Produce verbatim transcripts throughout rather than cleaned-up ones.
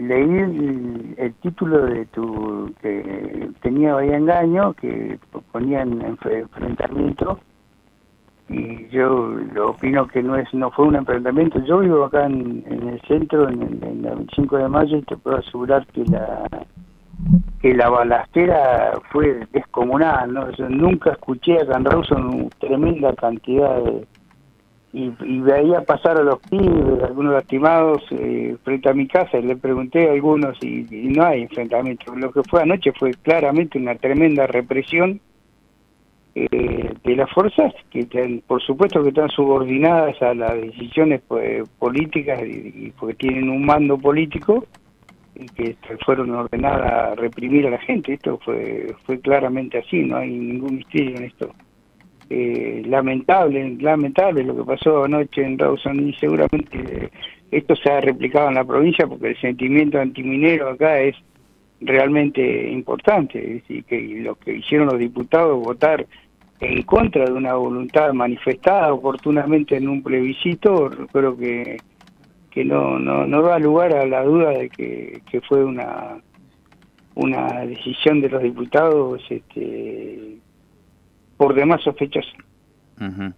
leí el, el título de tu que tenía Bahía Engaño, que ponían enfrentamiento, y yo lo opino que no es no fue un enfrentamiento. Yo vivo acá en, en el centro, en, en la veinticinco de mayo, y te puedo asegurar que la que la balacera fue descomunal, ¿no? Yo nunca escuché acá en Rawson tremenda cantidad de... Y, y veía pasar a los pibes, algunos lastimados, eh, frente a mi casa, y le pregunté a algunos y, y no hay enfrentamiento. Lo que fue anoche fue claramente una tremenda represión eh, de las fuerzas que ten, por supuesto que están subordinadas a las decisiones pues, políticas y, y porque tienen un mando político y que fueron ordenadas a reprimir a la gente. Esto fue fue claramente así, no hay ningún misterio en esto. Eh, lamentable, lamentable lo que pasó anoche en Rawson, y seguramente eh, esto se ha replicado en la provincia porque el sentimiento antiminero acá es realmente importante. Es decir, que lo que hicieron los diputados, votar en contra de una voluntad manifestada oportunamente en un plebiscito, creo que que no no no da lugar a la duda de que, que fue una una decisión de los diputados este por demás sospechosa. Uh-huh.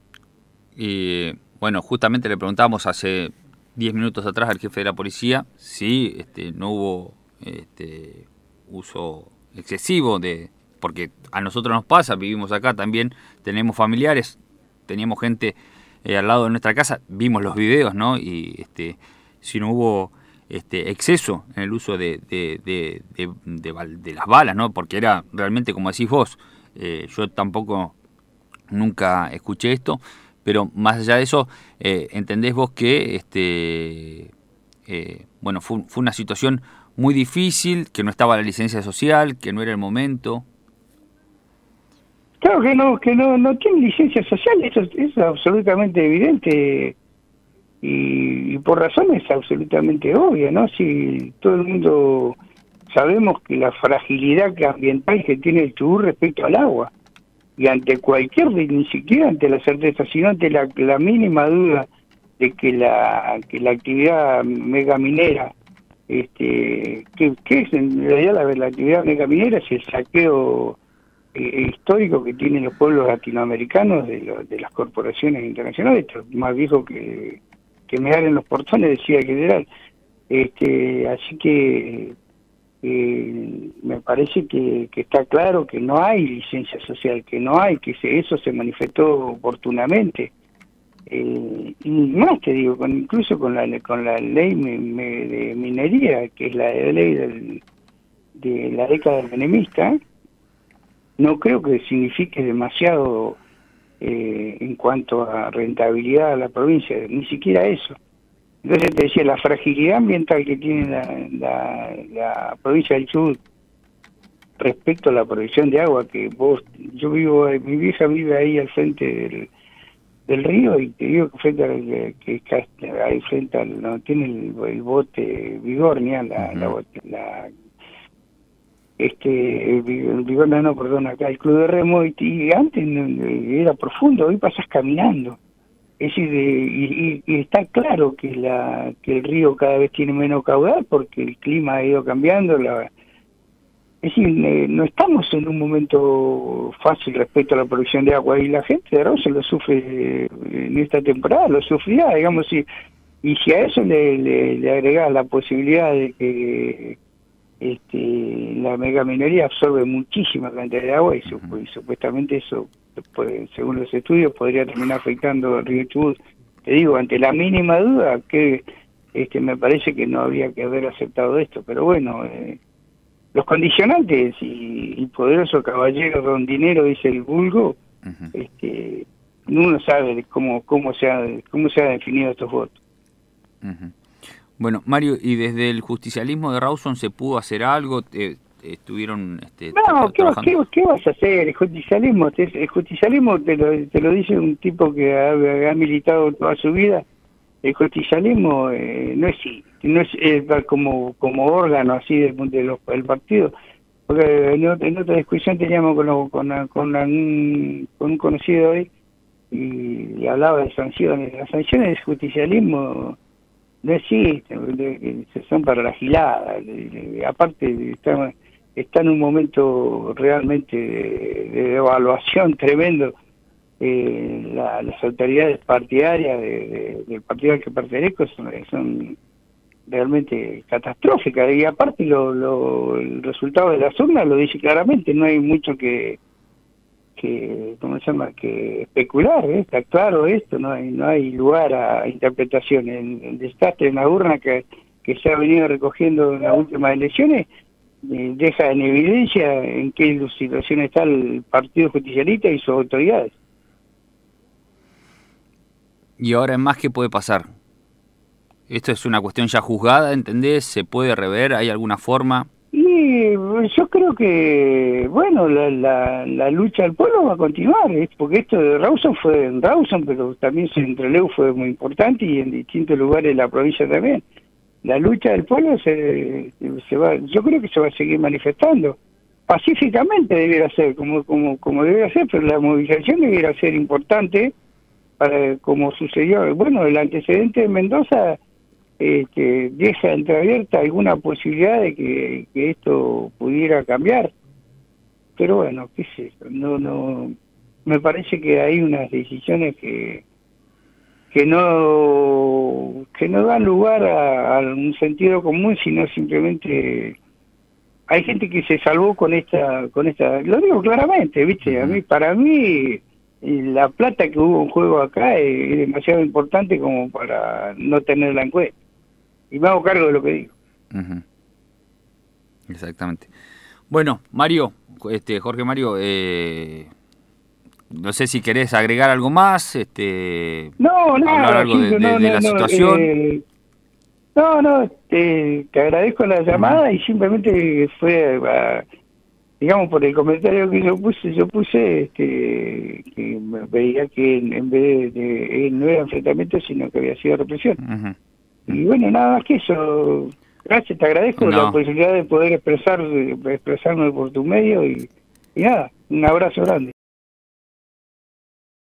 Y bueno, justamente le preguntamos hace diez minutos atrás al jefe de la policía si este, no hubo este, uso excesivo de... Porque a nosotros nos pasa, vivimos acá también, tenemos familiares, teníamos gente eh, al lado de nuestra casa, vimos los videos, ¿no? Y este, si no hubo este, exceso en el uso de, de, de, de, de, de las balas, ¿no? Porque era realmente, como decís vos, Eh, yo tampoco nunca escuché esto, pero más allá de eso, eh, entendés vos que este eh, bueno fue, fue una situación muy difícil, que no estaba la licencia social, que no era el momento. Claro que no, que no, no tiene licencia social, eso, eso es absolutamente evidente y, y por razones absolutamente obvias, ¿no? Si todo el mundo sabemos que la fragilidad ambiental que tiene el Chubut respecto al agua, y ante cualquier, ni siquiera ante la certeza, sino ante la, la mínima duda de que la que la actividad megaminera, este, que, que es en realidad la, la actividad megaminera es el saqueo eh, histórico que tienen los pueblos latinoamericanos de, lo, de las corporaciones internacionales. Esto es más viejo que, que mear en los portones, decía el general. Este, así que Eh, me parece que, que está claro que no hay licencia social, que no hay, que se, eso se manifestó oportunamente. Eh, y más te digo, con, incluso con la con la ley me, me, de minería, que es la ley del, de la década menemista, no creo que signifique demasiado eh, en cuanto a rentabilidad a la provincia, ni siquiera eso. Entonces te decía, la fragilidad ambiental que tiene la, la, la provincia del Chubut respecto a la provisión de agua, que vos, yo vivo, mi vieja vive ahí al frente del, del río, y te digo que frente al, que, que ahí frente al, no tiene el, el bote Vigornia, la, uh-huh. la, la este, el Vigornia no, perdón, acá el club de remo, y, y antes era profundo, hoy pasas caminando. Es decir, y, y, y está claro que la que el río cada vez tiene menos caudal porque el clima ha ido cambiando. La, es decir, eh, no estamos en un momento fácil respecto a la producción de agua, y la gente de Rawson lo sufre eh, en esta temporada, lo sufrirá, digamos, y, y si a eso le, le, le agregás la posibilidad de que este, la megaminería absorbe muchísima cantidad de agua y, su, y supuestamente eso, pues, según los estudios, podría terminar afectando al río Chubut. Te digo, ante la mínima duda, que este me parece que no habría que haber aceptado esto, pero bueno, eh, los condicionantes y el poderoso caballero don dinero, dice el vulgo, uh-huh. este uno sabe cómo cómo se ha, cómo se ha definido estos votos. Uh-huh. Bueno, Mario, ¿y desde el justicialismo de Rawson se pudo hacer algo? Eh, ¿Estuvieron este, no, ¿qué, trabajando? ¿qué, ¿qué vas a hacer? El justicialismo, el justicialismo te lo, te lo dice un tipo que ha, ha militado toda su vida. El justicialismo eh, no es no es eh, como como órgano así del de los, del partido. Porque en, en otra discusión teníamos con, lo, con, con, un, con un conocido hoy y, y hablaba de sanciones. Las sanciones del justicialismo no existe, de- de- son para la gilada. de- de- aparte está, está en un momento realmente de, de evaluación tremendo. Eh, la- las autoridades partidarias de- de- del partido al que pertenezco son, son realmente catastróficas, y aparte lo, lo, el resultado de las urnas lo dice claramente, no hay mucho que que ¿cómo se llama? Que especular, ¿eh? Está claro esto, no hay no hay lugar a interpretación. El, el desastre en la urna que, que se ha venido recogiendo en las últimas elecciones eh, deja en evidencia en qué situación está el Partido Justicialista y sus autoridades. Y ahora en más, ¿qué puede pasar? Esto es una cuestión ya juzgada, ¿entendés? ¿Se puede rever? ¿Hay alguna forma? Y yo creo que, bueno, la, la, la lucha del pueblo va a continuar, ¿eh? Porque esto de Rawson fue en Rawson, pero también en Trelew fue muy importante y en distintos lugares de la provincia también. La lucha del pueblo se, se va, yo creo que se va a seguir manifestando. Pacíficamente debiera ser, como, como, como debiera ser, pero la movilización debiera ser importante para, como sucedió. Bueno, el antecedente de Mendoza eh, que deja entreabierta alguna posibilidad de que, que esto pudiera cambiar, pero bueno, qué sé yo, no, no, me parece que hay unas decisiones que que no que no dan lugar a, a un sentido común, sino simplemente hay gente que se salvó con esta con esta lo digo claramente, viste, a mí para mí la plata que hubo en juego acá es, es demasiado importante como para no tenerla en cuenta. Y me hago cargo de lo que digo. Uh-huh. Exactamente. Bueno, Mario, este Jorge Mario, eh, no sé si querés agregar algo más, este, no, hablar nada, algo de, Gildo, de, no, de no, la no, situación. Eh, no, no, te, te agradezco la llamada. Uh-huh. Y simplemente fue, a, digamos, por el comentario que yo puse, yo puse este, que me veía que en, en vez de, de, no era enfrentamiento, sino que había sido represión. Uh-huh. Y bueno, nada más que eso. Gracias, te agradezco no. la posibilidad de poder expresar expresarme por tu medio y, y nada, un abrazo grande.